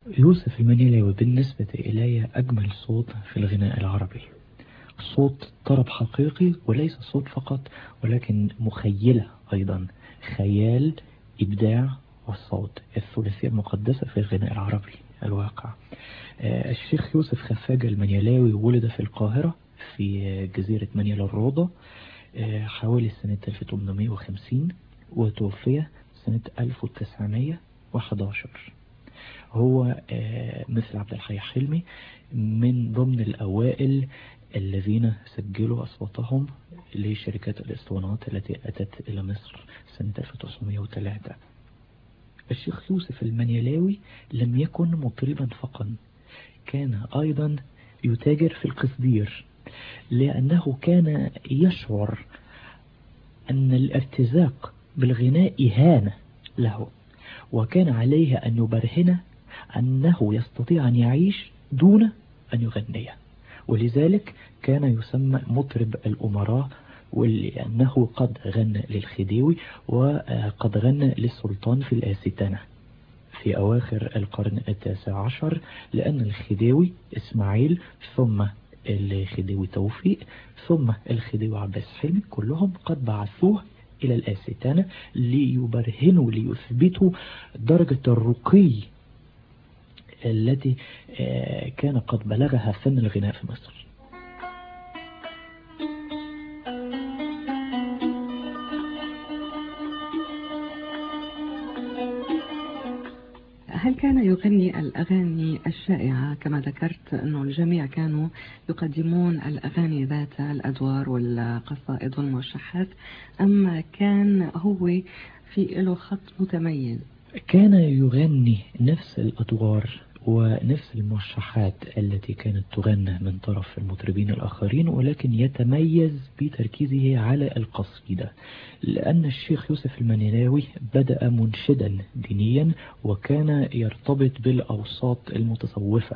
يوسف المنيلاوي بالنسبة إلي أجمل صوت في الغناء العربي. صوت طرب حقيقي، وليس صوت فقط ولكن مخيلة أيضا، خيال، إبداع، والصوت الثلاثية المقدسة في الغناء العربي الواقع. الشيخ يوسف خفاجة المنيلاوي ولد في القاهرة في جزيرة منيلا الروضة حوالي سنة 1850، وتوفي سنة 1911. هو مثل عبد الحي حلمي من ضمن الأوائل الذين سجلوا أصواتهم لشركات الإسطوانات التي أتت إلى مصر سنة 1903. الشيخ يوسف المنيلاوي لم يكن مطربا فقط، كان أيضا يتاجر في القصدير، لأنه كان يشعر أن الارتزاق بالغناء إهانة له، وكان عليه أن يبرهن أنه يستطيع أن يعيش دون أن يغني، ولذلك كان يسمى مطرب الأمراء، ولأنه قد غنى للخديوي وقد غنى للسلطان في الآستانة في أواخر القرن 19، لأن الخديوي إسماعيل، ثم الخديوي توفيق، ثم الخديوي عباس حلمي، كلهم قد بعثوه إلى الآستانة ليبرهنوا ليثبتوا درجة الرقي التي كان قد بلغها فن الغناء في مصر. هل كان يغني الأغاني الشائعة كما ذكرت أنه الجميع كانوا يقدمون الأغاني ذات الأدوار والقصائد والموشحات، أم كان هو في له خط متميز؟ كان يغني نفس الأدوار ونفس الموشحات التي كانت تغنى من طرف المطربين الآخرين، ولكن يتميز بتركيزه على القصيدة، لأن الشيخ يوسف المنيلاوي بدأ منشدا دينيا وكان يرتبط بالأوساط المتصوفة،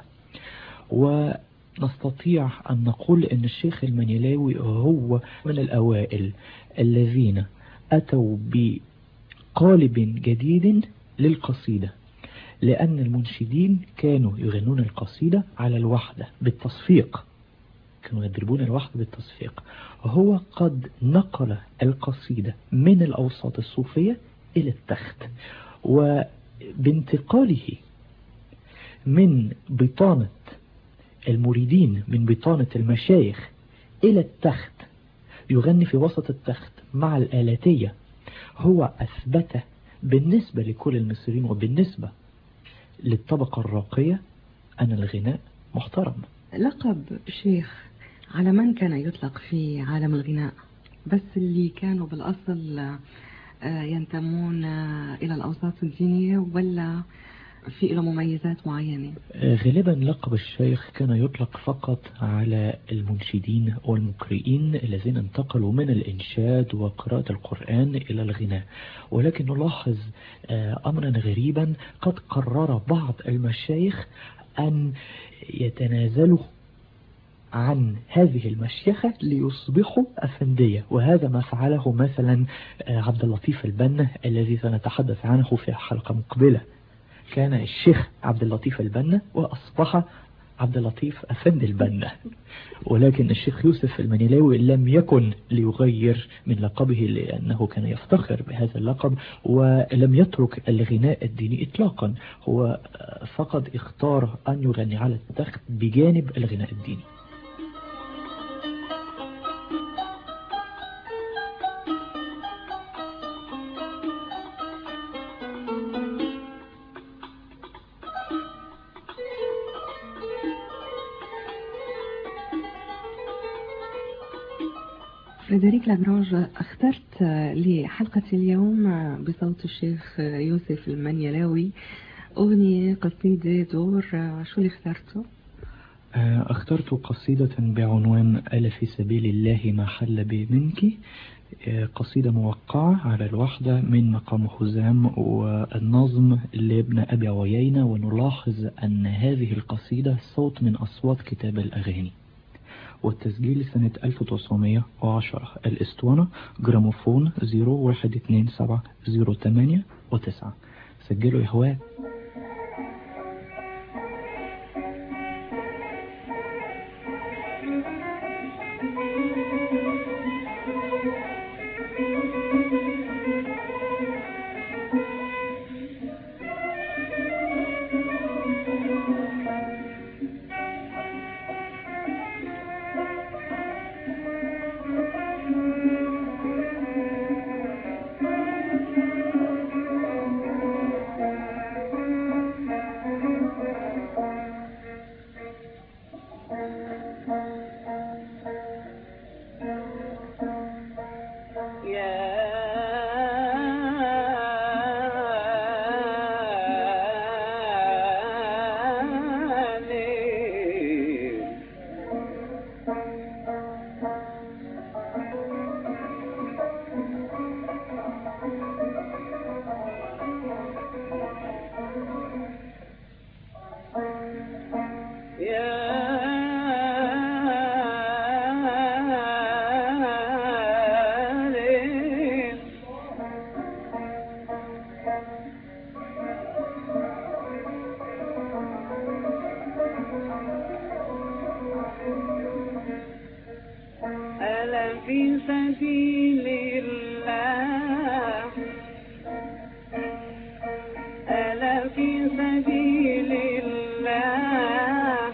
ونستطيع أن نقول أن الشيخ المنيلاوي هو من الأوائل الذين أتوا بقالب جديد للقصيدة، لأن المنشدين كانوا يغنون القصيدة على الوحدة بالتصفيق، كانوا يضربون الوحدة بالتصفيق. هو قد نقل القصيدة من الأوساط الصوفية إلى التخت، وبانتقاله من بطانة المريدين، من بطانة المشايخ إلى التخت، يغني في وسط التخت مع الآلاتية، هو أثبت بالنسبة لكل المصريين وبالنسبة للطبقة الراقية أن الغناء محترم. لقب شيخ على من كان يطلق في عالم الغناء؟ بس اللي كانوا بالأصل ينتمون إلى الأوساط الدينية، ولا في له مميزات معينة؟ غالبا لقب الشيخ كان يطلق فقط على المنشدين والمقرئين الذين انتقلوا من الإنشاد وقراءة القرآن إلى الغناء، ولكن نلاحظ أمرا غريبا، قد قرر بعض المشايخ أن يتنازلوا عن هذه المشيخة ليصبحوا أفندية، وهذا ما فعله مثلا عبد اللطيف البنا الذي سنتحدث عنه في حلقة مقبلة. كان الشيخ عبد اللطيف البنا وأصبح عبد اللطيف أفندي البنا، ولكن الشيخ يوسف المنيلاوي لم يكن ليغير من لقبه، لأنه كان يفتخر بهذا اللقب ولم يترك الغناء الديني إطلاقا، هو فقط اختار أن يغني على التخت بجانب الغناء الديني. فريدريك لاغرانج، اخترت لحلقة اليوم بصوت الشيخ يوسف المنيلاوي أغنية قصيدة دور، شو اللي اخترته؟ اخترت قصيدة بعنوان ألا في سبيل الله ما حل بي منك، قصيدة موقعة على الوحدة من مقام خزام والنظم لابن أبي عيينة، ونلاحظ أن هذه القصيدة صوت من أصوات كتاب الأغاني، والتسجيل سنة 1910، الإسطوانة جراموفون 012708 و9. سجلوا يا هواء. ألا في سبيل الله، ألا في سبيل الله،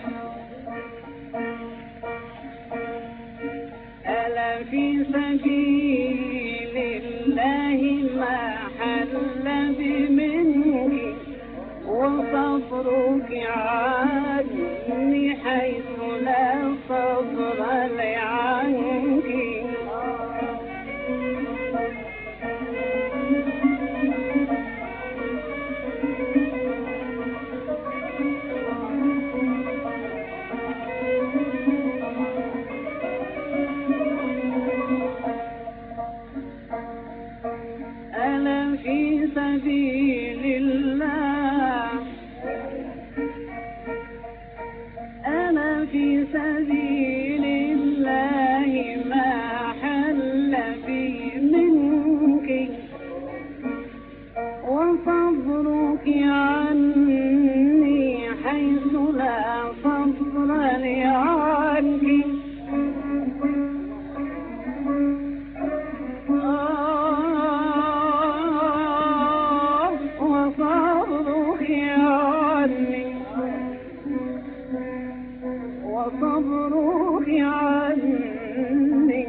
ألا في سبيل الله ما حل بمنك وصبرك عني حيث لا صبر لي عنك. ألا في سبيل الله، ألا في سبيل الله ما حل بي منك وصبرك عني حيث لا صبر لي عنك. وصبرك عني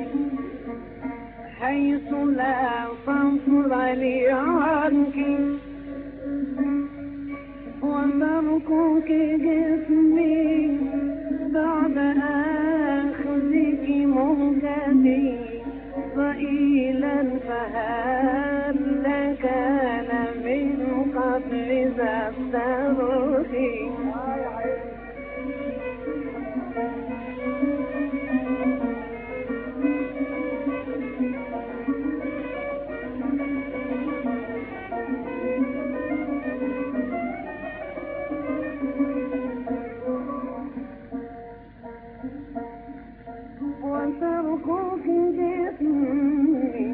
حيث لا صبر لي عنك. وتركك جسمي بعد أخذك مهجتي ضئيلا فهل كان من قبل ذا الترك. وتركك جسمي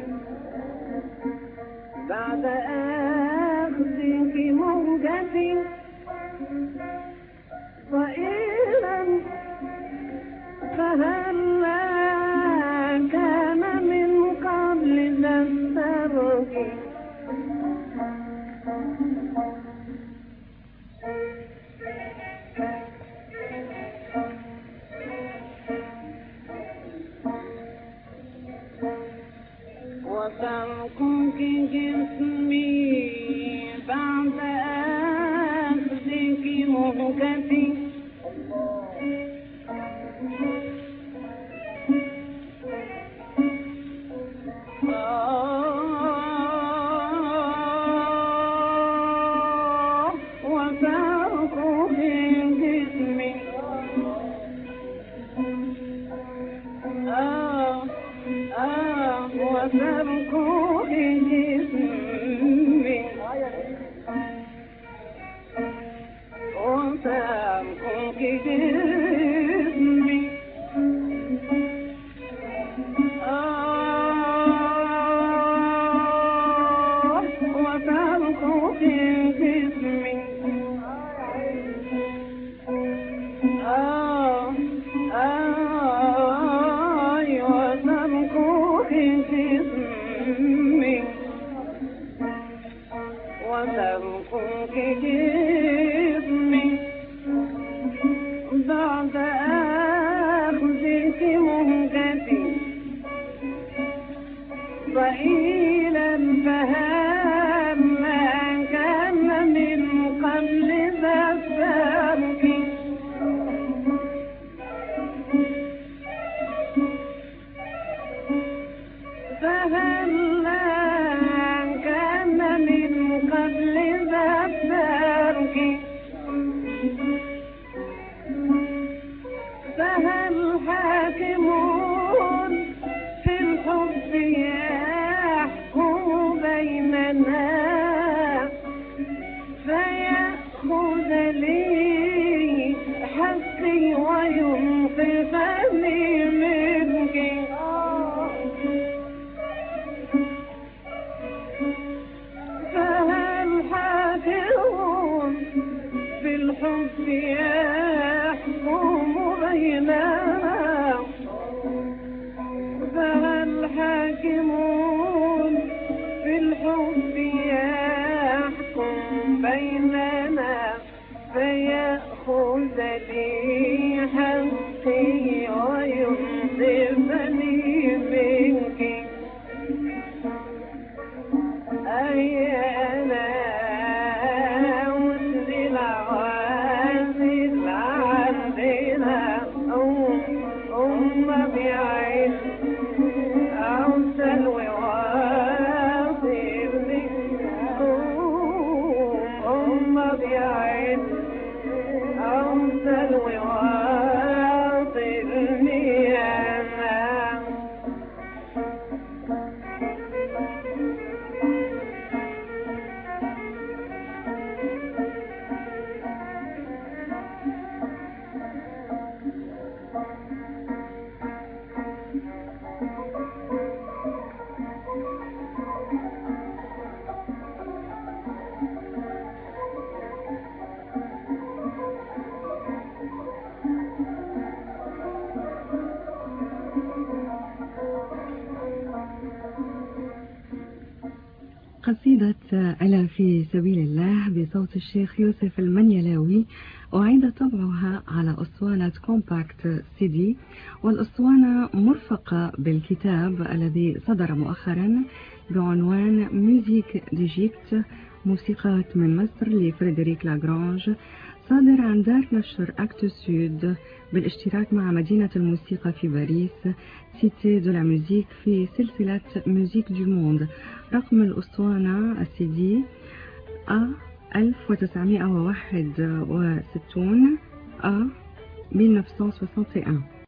بعد أخذك موجتي ضئيلا فهل كان من قبل ذا الترك. وتركك جسمي بعد أخذك مهجتي وتركك جسمي وتركك جسمي وتركك جسمي وتركك جسمي وتركك جسمي بعد الحب يحكم بيننا فالحاكمون في الحب يحكم بيننا فيأخذ لي حقي وينصفني منك أيانا وانزل عوازل عندنا بعين أو سلوى واصل بعين أو سلوى واصلني أنا قصيدة ألا في سبيل الله بصوت الشيخ يوسف المنيلاوي أعيد طبعها على أسطوانة كومباكت سي دي، والأسطوانة مرفقة بالكتاب الذي صدر مؤخرا بعنوان ميوزيك ديجيبت موسيقات من مصر لفريدريك لاغرانج، صادر عن دار نشر أكتو سود بالاشتراك مع مدينة الموسيقى في باريس سيتي دو لا موزيك في سلسلة موزيك دو موند. رقم الأسطوانة السي دي A 1961 A 1961.